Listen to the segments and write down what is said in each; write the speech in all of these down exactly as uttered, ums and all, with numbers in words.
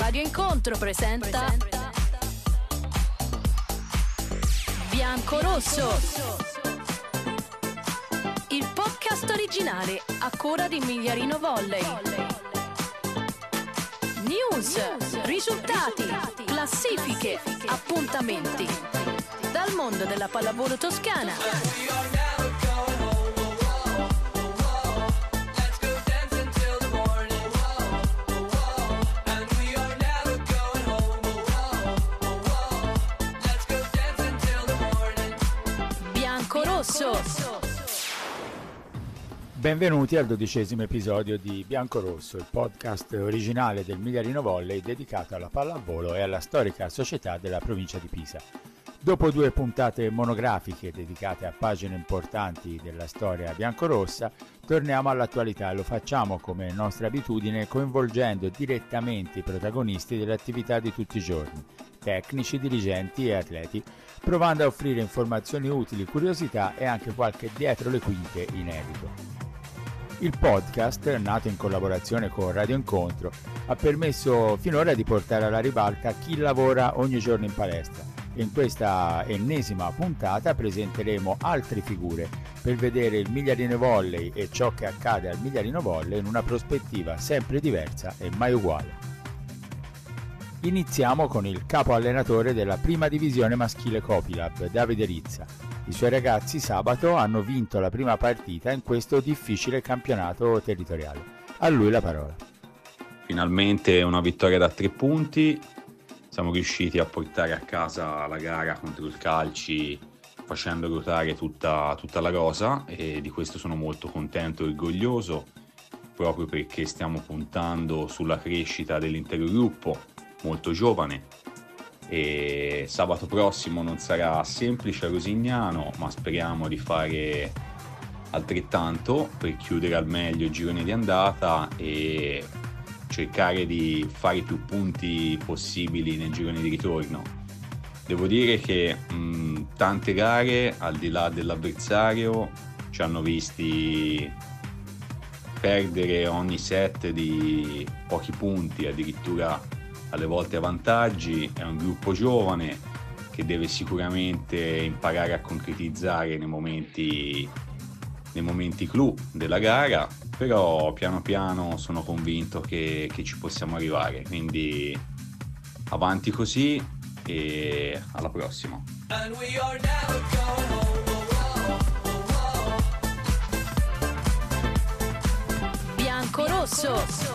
Radio Incontro presenta Biancorosso, il podcast originale a cura di Migliarino Volley. News, risultati, classifiche, appuntamenti dal mondo della pallavolo toscana. Benvenuti al dodicesimo episodio di Biancorosso, il podcast originale del Migliarino Volley dedicato alla pallavolo e alla storica società della provincia di Pisa. Dopo due puntate monografiche dedicate a pagine importanti della storia biancorossa, torniamo all'attualità e lo facciamo come nostra abitudine coinvolgendo direttamente i protagonisti delle attività di tutti i giorni, tecnici, dirigenti e atleti, provando a offrire informazioni utili, curiosità e anche qualche dietro le quinte inedito. Il podcast, nato in collaborazione con Radio Incontro, ha permesso finora di portare alla ribalta chi lavora ogni giorno in palestra e in questa ennesima puntata presenteremo altre figure per vedere il Migliarino Volley e ciò che accade al Migliarino Volley in una prospettiva sempre diversa e mai uguale. Iniziamo con il capo allenatore della prima divisione maschile Copilab, Davide Rizza. I suoi ragazzi sabato hanno vinto la prima partita in questo difficile campionato territoriale. A lui la parola. Finalmente una vittoria da tre punti, siamo riusciti a portare a casa la gara contro il Calci facendo ruotare tutta, tutta la rosa e di questo sono molto contento e orgoglioso, proprio perché stiamo puntando sulla crescita dell'intero gruppo, molto giovane. E sabato prossimo non sarà semplice a Rosignano, ma speriamo di fare altrettanto per chiudere al meglio il girone di andata e cercare di fare più punti possibili nel girone di ritorno. Devo dire che mh, tante gare, al di là dell'avversario, ci hanno visti perdere ogni set di pochi punti, addirittura alle volte a vantaggi. È un gruppo giovane che deve sicuramente imparare a concretizzare nei momenti, nei momenti clou della gara, però piano piano sono convinto che, che ci possiamo arrivare, quindi avanti così e alla prossima. Biancorosso.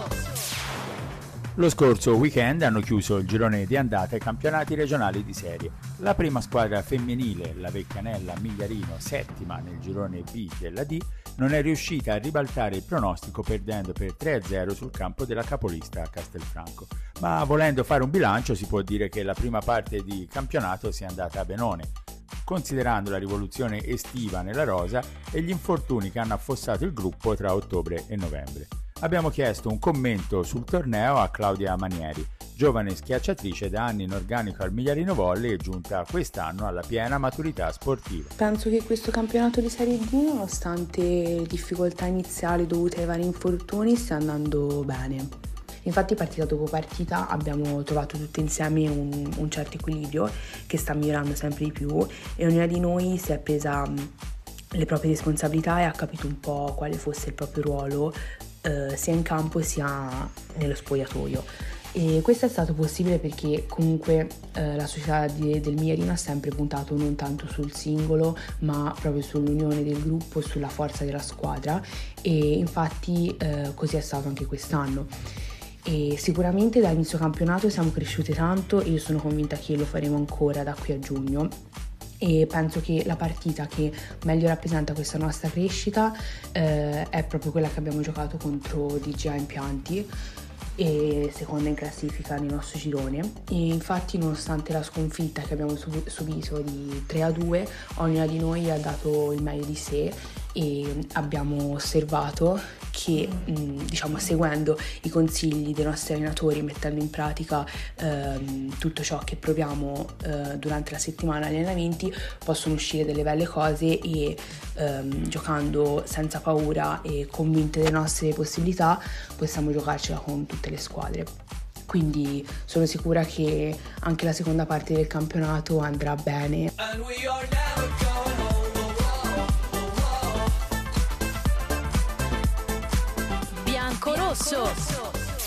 Lo scorso weekend hanno chiuso il girone di andata ai campionati regionali di serie. La prima squadra femminile, la Vecchianella Migliarino, settima nel girone B della D, non è riuscita a ribaltare il pronostico perdendo per tre a zero sul campo della capolista a Castelfranco. Ma volendo fare un bilancio si può dire che la prima parte di campionato sia andata a benone, considerando la rivoluzione estiva nella rosa e gli infortuni che hanno affossato il gruppo tra ottobre e novembre. Abbiamo chiesto un commento sul torneo a Claudia Manieri, giovane schiacciatrice da anni in organico al Migliarino Volley e giunta quest'anno alla piena maturità sportiva. Penso che questo campionato di Serie D, nonostante le difficoltà iniziali dovute ai vari infortuni, stia andando bene. Infatti partita dopo partita abbiamo trovato tutti insieme un, un certo equilibrio che sta migliorando sempre di più e ognuna di noi si è presa le proprie responsabilità e ha capito un po' quale fosse il proprio ruolo eh, sia in campo sia nello spogliatoio. E questo è stato possibile perché comunque eh, la società di, del Migliarino ha sempre puntato non tanto sul singolo ma proprio sull'unione del gruppo, sulla forza della squadra e infatti eh, così è stato anche quest'anno. E sicuramente da inizio campionato siamo cresciute tanto e io sono convinta che lo faremo ancora da qui a giugno e penso che la partita che meglio rappresenta questa nostra crescita eh, è proprio quella che abbiamo giocato contro D G A Impianti e seconda in classifica nel nostro girone e infatti nonostante la sconfitta che abbiamo sub- subito di tre a due ognuna di noi ha dato il meglio di sé e abbiamo osservato che mh, diciamo seguendo i consigli dei nostri allenatori, mettendo in pratica ehm, tutto ciò che proviamo eh, durante la settimana agli allenamenti, possono uscire delle belle cose e ehm, giocando senza paura e convinte delle nostre possibilità possiamo giocarcela con tutte le squadre. quindi sono sicura che anche la seconda parte del campionato andrà bene. Bianco-rosso.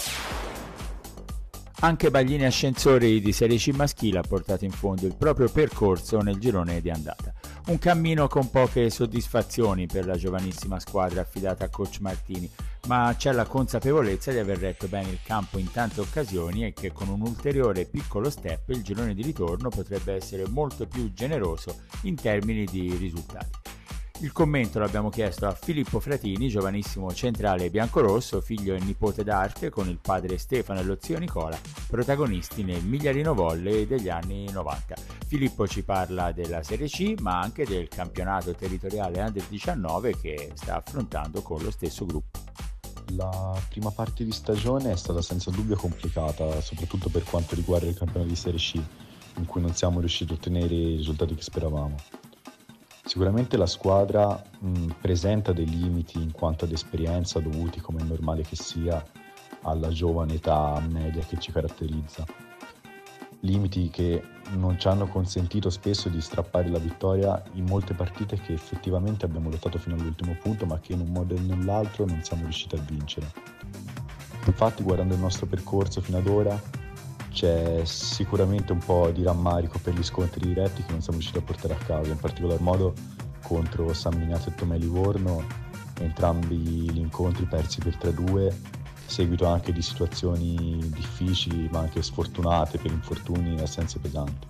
Anche Baglini Ascensori di Serie C maschile ha portato in fondo il proprio percorso nel girone di andata. Un cammino con poche soddisfazioni per la giovanissima squadra affidata a coach Martini, ma c'è la consapevolezza di aver retto bene il campo in tante occasioni e che con un ulteriore piccolo step il girone di ritorno potrebbe essere molto più generoso in termini di risultati. Il commento l'abbiamo chiesto a Filippo Fratini, giovanissimo centrale biancorosso, figlio e nipote d'arte, con il padre Stefano e lo zio Nicola, protagonisti nel Migliarino Volley degli anni novanta. Filippo ci parla della Serie C, ma anche del campionato territoriale Under diciannove che sta affrontando con lo stesso gruppo. La prima parte di stagione è stata senza dubbio complicata, soprattutto per quanto riguarda il campionato di Serie C, in cui non siamo riusciti a ottenere i risultati che speravamo. Sicuramente la squadra mh, presenta dei limiti in quanto ad esperienza dovuti, come è normale che sia, alla giovane età media che ci caratterizza. Limiti che non ci hanno consentito spesso di strappare la vittoria in molte partite che effettivamente abbiamo lottato fino all'ultimo punto, ma che in un modo o nell'altro non siamo riusciti a vincere. Infatti, guardando il nostro percorso fino ad ora, c'è sicuramente un po' di rammarico per gli scontri diretti che non siamo riusciti a portare a casa, in particolar modo contro San Miniato e Tomè Livorno, entrambi gli incontri persi per tre a due, seguito anche di situazioni difficili ma anche sfortunate per infortuni e assenze pesanti.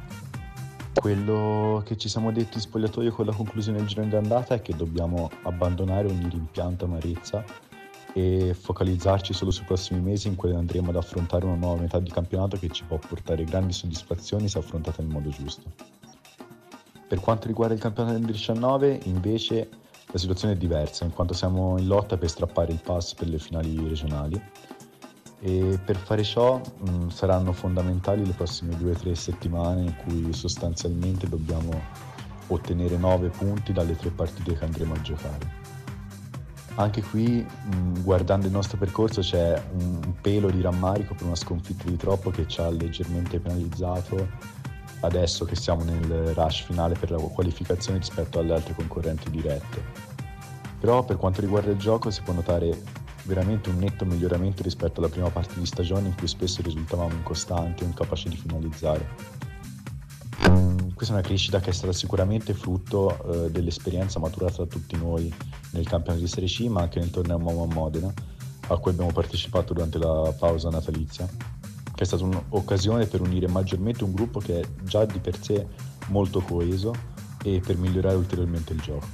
Quello che ci siamo detti in spogliatoio con la conclusione del girone d'andata è che dobbiamo abbandonare ogni rimpianto amarezza e focalizzarci solo sui prossimi mesi in cui andremo ad affrontare una nuova metà di campionato che ci può portare grandi soddisfazioni se affrontata nel modo giusto. Per quanto riguarda il campionato del diciannove, invece, la situazione è diversa, in quanto siamo in lotta per strappare il pass per le finali regionali e per fare ciò mh, saranno fondamentali le prossime due o tre settimane in cui sostanzialmente dobbiamo ottenere nove punti dalle tre partite che andremo a giocare. Anche qui, mh, guardando il nostro percorso, c'è un, un pelo di rammarico per una sconfitta di troppo che ci ha leggermente penalizzato adesso che siamo nel rush finale per la qualificazione rispetto alle altre concorrenti dirette. Però per quanto riguarda il gioco si può notare veramente un netto miglioramento rispetto alla prima parte di stagione in cui spesso risultavamo incostanti o incapaci di finalizzare. Questa è una crescita che è stata sicuramente frutto eh, dell'esperienza maturata da tutti noi nel campionato di Serie C, ma anche nel torneo Momo a Modena, a cui abbiamo partecipato durante la pausa natalizia, che è stata un'occasione per unire maggiormente un gruppo che è già di per sé molto coeso e per migliorare ulteriormente il gioco.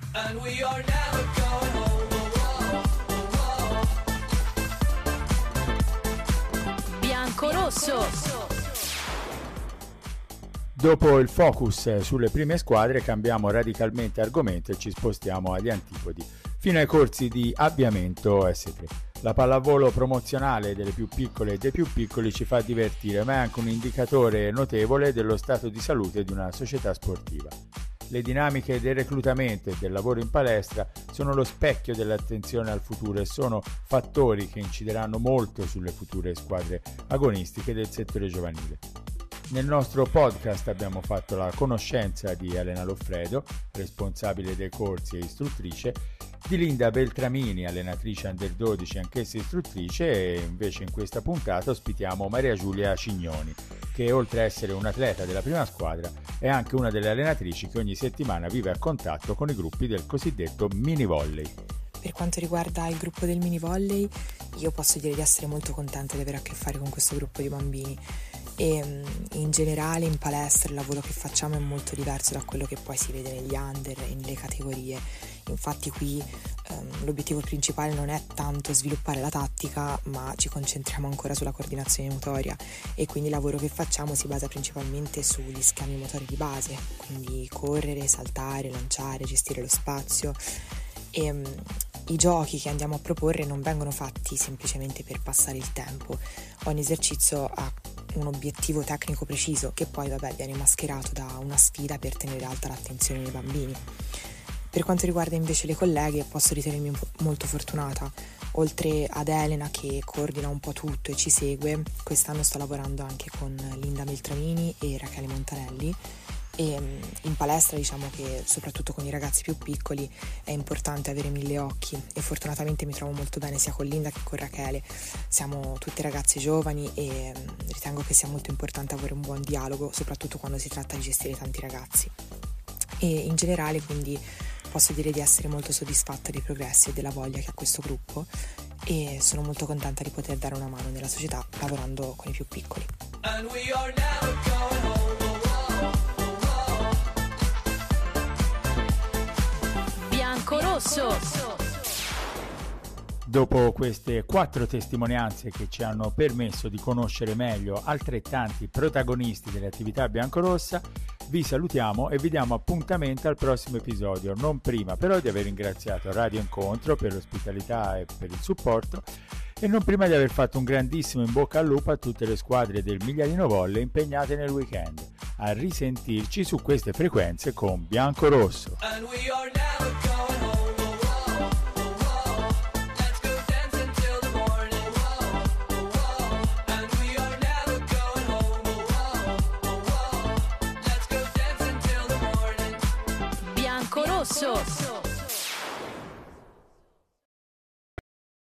Bianco-rosso. Dopo il focus sulle prime squadre cambiamo radicalmente argomento e ci spostiamo agli antipodi, fino ai corsi di avviamento S tre. La pallavolo promozionale delle più piccole e dei più piccoli ci fa divertire, ma è anche un indicatore notevole dello stato di salute di una società sportiva. Le dinamiche del reclutamento e del lavoro in palestra sono lo specchio dell'attenzione al futuro e sono fattori che incideranno molto sulle future squadre agonistiche del settore giovanile. Nel nostro podcast abbiamo fatto la conoscenza di Elena Loffredo, responsabile dei corsi e istruttrice, di Linda Beltramini, allenatrice under dodici, anch'essa istruttrice, e invece in questa puntata ospitiamo Maria Giulia Cignoni, che oltre a essere un'atleta della prima squadra è anche una delle allenatrici che ogni settimana vive a contatto con i gruppi del cosiddetto mini volley. Per quanto riguarda il gruppo del mini volley, io posso dire di essere molto contenta di avere a che fare con questo gruppo di bambini. E in generale in palestra il lavoro che facciamo è molto diverso da quello che poi si vede negli under e nelle categorie. Infatti qui ehm, l'obiettivo principale non è tanto sviluppare la tattica, ma ci concentriamo ancora sulla coordinazione motoria e quindi il lavoro che facciamo si basa principalmente sugli schemi motori di base, quindi correre, saltare, lanciare, gestire lo spazio. E um, i giochi che andiamo a proporre non vengono fatti semplicemente per passare il tempo. Ogni esercizio ha un obiettivo tecnico preciso che poi vabbè viene mascherato da una sfida per tenere alta l'attenzione dei bambini. Per quanto riguarda invece le colleghe, posso ritenermi molto fortunata. oltre ad Elena che coordina un po' tutto e ci segue, quest'anno sto lavorando anche con Linda Meltramini e Rachele Montanelli. E in palestra diciamo che soprattutto con i ragazzi più piccoli è importante avere mille occhi e fortunatamente mi trovo molto bene sia con Linda che con Rachele. Siamo tutte ragazze giovani e ritengo che sia molto importante avere un buon dialogo, soprattutto quando si tratta di gestire tanti ragazzi. E in generale quindi posso dire di essere molto soddisfatta dei progressi e della voglia che ha questo gruppo e sono molto contenta di poter dare una mano nella società lavorando con i più piccoli. And we are never going home. Rosso. Dopo queste quattro testimonianze che ci hanno permesso di conoscere meglio altrettanti protagonisti delle attività biancorossa, vi salutiamo e vi diamo appuntamento al prossimo episodio, non prima però di aver ringraziato Radio Incontro per l'ospitalità e per il supporto e non prima di aver fatto un grandissimo in bocca al lupo a tutte le squadre del Migliarino Volley impegnate nel weekend. A risentirci su queste frequenze con Biancorosso. Rosso.